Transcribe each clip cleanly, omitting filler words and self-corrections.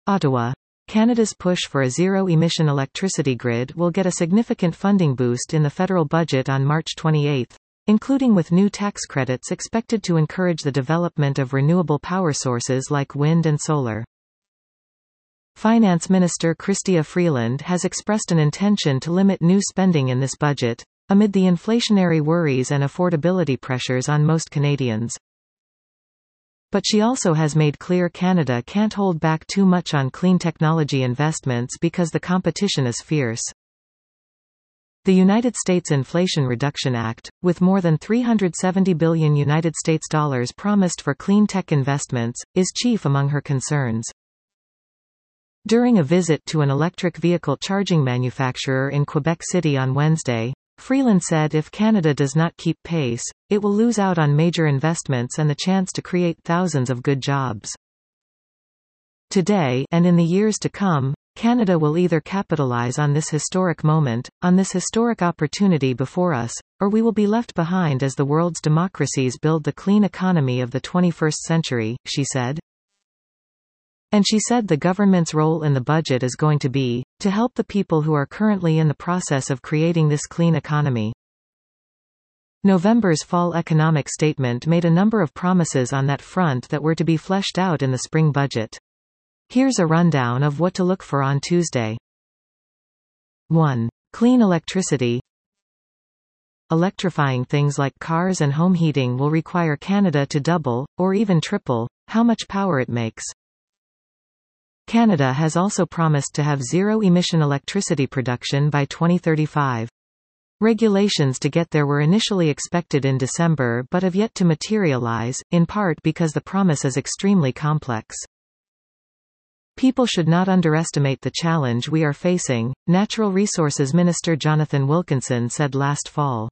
Ottawa. Canada's push for a zero-emission electricity grid will get a significant funding boost in the federal budget on March 28, including with new tax credits expected to encourage the development of renewable power sources like wind and solar. Finance Minister Chrystia Freeland has expressed an intention to limit new spending in this budget, amid the inflationary worries and affordability pressures on most Canadians. But she also has made clear Canada can't hold back too much on clean technology investments because the competition is fierce. The United States Inflation Reduction Act, with more than $370 billion United States dollars promised for clean tech investments, is chief among her concerns. During a visit to an electric vehicle charging manufacturer in Quebec City on Wednesday, Freeland said if Canada does not keep pace, it will lose out on major investments and the chance to create thousands of good jobs. Today, and in the years to come, Canada will either capitalize on this historic moment, on this historic opportunity before us, or we will be left behind as the world's democracies build the clean economy of the 21st century, she said. And she said the government's role in the budget is going to be to help the people who are currently in the process of creating this clean economy. November's fall economic statement made a number of promises on that front that were to be fleshed out in the spring budget. Here's a rundown of what to look for on Tuesday. 1. Clean electricity. Electrifying things like cars and home heating will require Canada to double, or even triple, how much power it makes. Canada has also promised to have zero-emission electricity production by 2035. Regulations to get there were initially expected in December but have yet to materialize, in part because the promise is extremely complex. People should not underestimate the challenge we are facing, Natural Resources Minister Jonathan Wilkinson said last fall.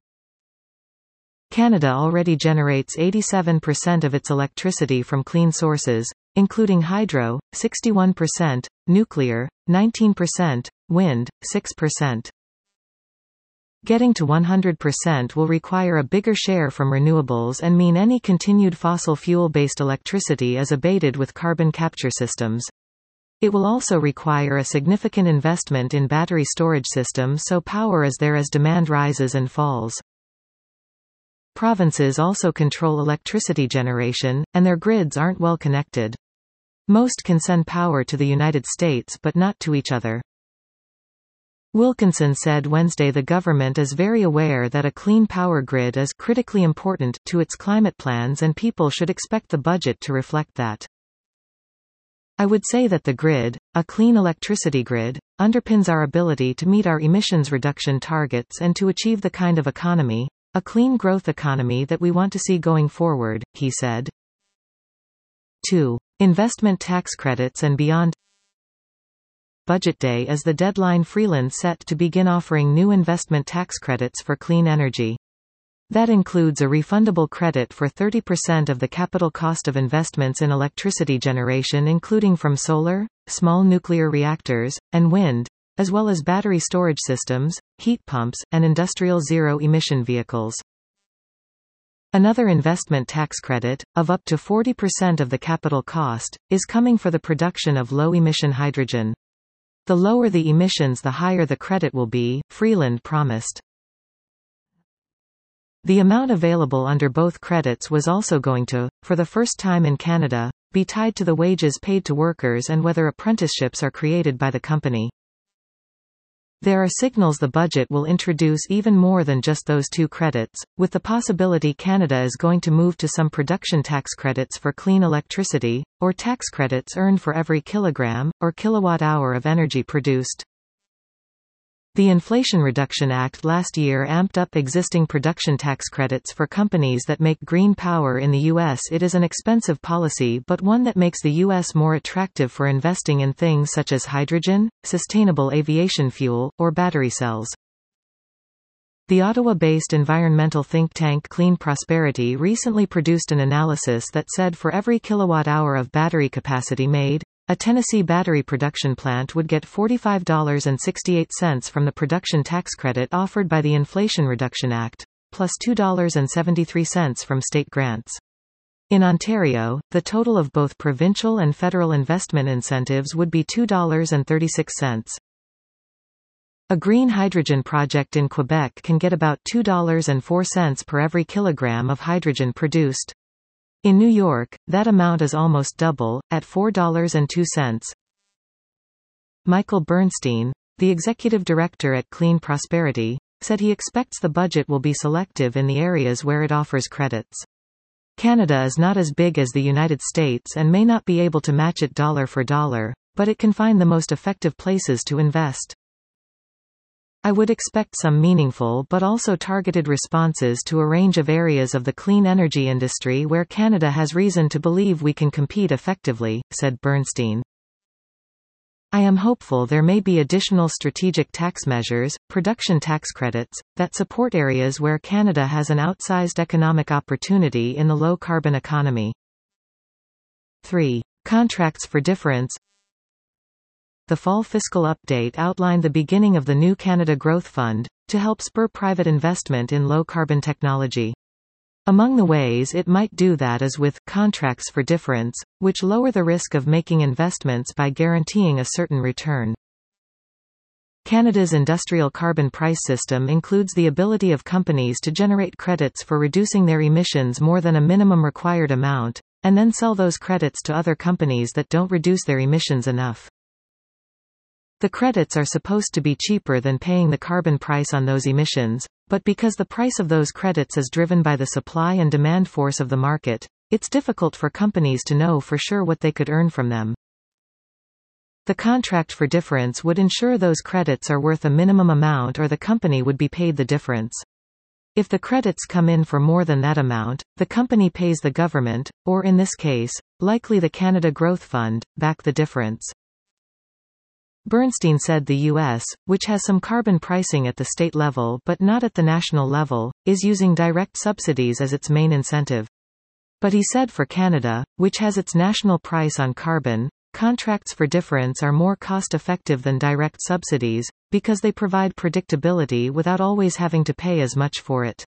Canada already generates 87% of its electricity from clean sources, including hydro, 61%, nuclear, 19%, wind, 6%. Getting to 100% will require a bigger share from renewables and mean any continued fossil fuel-based electricity is abated with carbon capture systems. It will also require a significant investment in battery storage systems so power is there as demand rises and falls. Provinces also control electricity generation, and their grids aren't well connected. Most can send power to the United States but not to each other. Wilkinson said Wednesday the government is very aware that a clean power grid is critically important to its climate plans and people should expect the budget to reflect that. I would say that the grid, a clean electricity grid, underpins our ability to meet our emissions reduction targets and to achieve the kind of economy, a clean growth economy that we want to see going forward, he said. 2. Investment tax credits and beyond. Budget day is the deadline Freeland set to begin offering new investment tax credits for clean energy. That includes a refundable credit for 30% of the capital cost of investments in electricity generation including from solar, small nuclear reactors, and wind, as well as battery storage systems, heat pumps, and industrial zero-emission vehicles. Another investment tax credit, of up to 40% of the capital cost, is coming for the production of low-emission hydrogen. The lower the emissions the higher the credit will be, Freeland promised. The amount available under both credits was also going to, for the first time in Canada, be tied to the wages paid to workers and whether apprenticeships are created by the company. There are signals the budget will introduce even more than just those two credits, with the possibility Canada is going to move to some production tax credits for clean electricity, or tax credits earned for every kilogram, or kilowatt-hour of energy produced. The Inflation Reduction Act last year amped up existing production tax credits for companies that make green power in the U.S. It is an expensive policy but one that makes the U.S. more attractive for investing in things such as hydrogen, sustainable aviation fuel, or battery cells. The Ottawa-based environmental think tank Clean Prosperity recently produced an analysis that said for every kilowatt-hour of battery capacity made, a Tennessee battery production plant would get $45.68 from the production tax credit offered by the Inflation Reduction Act, plus $2.73 from state grants. In Ontario, the total of both provincial and federal investment incentives would be $2.36. A green hydrogen project in Quebec can get about $2.04 per every kilogram of hydrogen produced. In New York, that amount is almost double, at $4.02. Michael Bernstein, the executive director at Clean Prosperity, said he expects the budget will be selective in the areas where it offers credits. Canada is not as big as the United States and may not be able to match it dollar for dollar, but it can find the most effective places to invest. I would expect some meaningful but also targeted responses to a range of areas of the clean energy industry where Canada has reason to believe we can compete effectively, said Bernstein. I am hopeful there may be additional strategic tax measures, production tax credits, that support areas where Canada has an outsized economic opportunity in the low-carbon economy. 3. Contracts for difference. The fall fiscal update outlined the beginning of the new Canada Growth Fund, to help spur private investment in low-carbon technology. Among the ways it might do that is with contracts for difference, which lower the risk of making investments by guaranteeing a certain return. Canada's industrial carbon price system includes the ability of companies to generate credits for reducing their emissions more than a minimum required amount, and then sell those credits to other companies that don't reduce their emissions enough. The credits are supposed to be cheaper than paying the carbon price on those emissions, but because the price of those credits is driven by the supply and demand force of the market, it's difficult for companies to know for sure what they could earn from them. The contract for difference would ensure those credits are worth a minimum amount or the company would be paid the difference. If the credits come in for more than that amount, the company pays the government, or in this case, likely the Canada Growth Fund, back the difference. Bernstein said the U.S., which has some carbon pricing at the state level but not at the national level, is using direct subsidies as its main incentive. But he said for Canada, which has its national price on carbon, contracts for difference are more cost-effective than direct subsidies, because they provide predictability without always having to pay as much for it.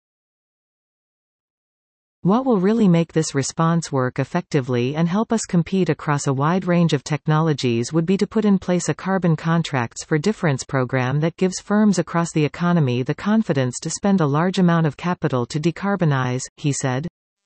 What will really make this response work effectively and help us compete across a wide range of technologies would be to put in place a carbon contracts for difference program that gives firms across the economy the confidence to spend a large amount of capital to decarbonize, he said.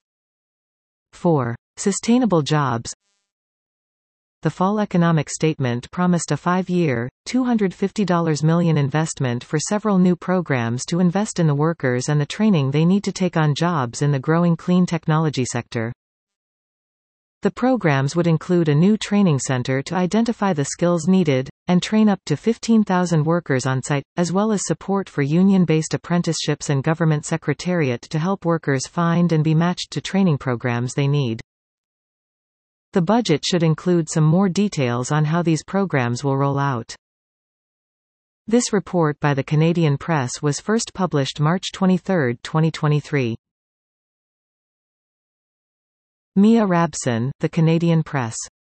4. Sustainable jobs. The fall economic statement promised a 5-year, $250 million investment for several new programs to invest in the workers and the training they need to take on jobs in the growing clean technology sector. The programs would include a new training center to identify the skills needed, and train up to 15,000 workers on site, as well as support for union-based apprenticeships and government secretariat to help workers find and be matched to training programs they need. The budget should include some more details on how these programs will roll out. This report by the Canadian Press was first published March 23, 2023. Mia Rabson, The Canadian Press.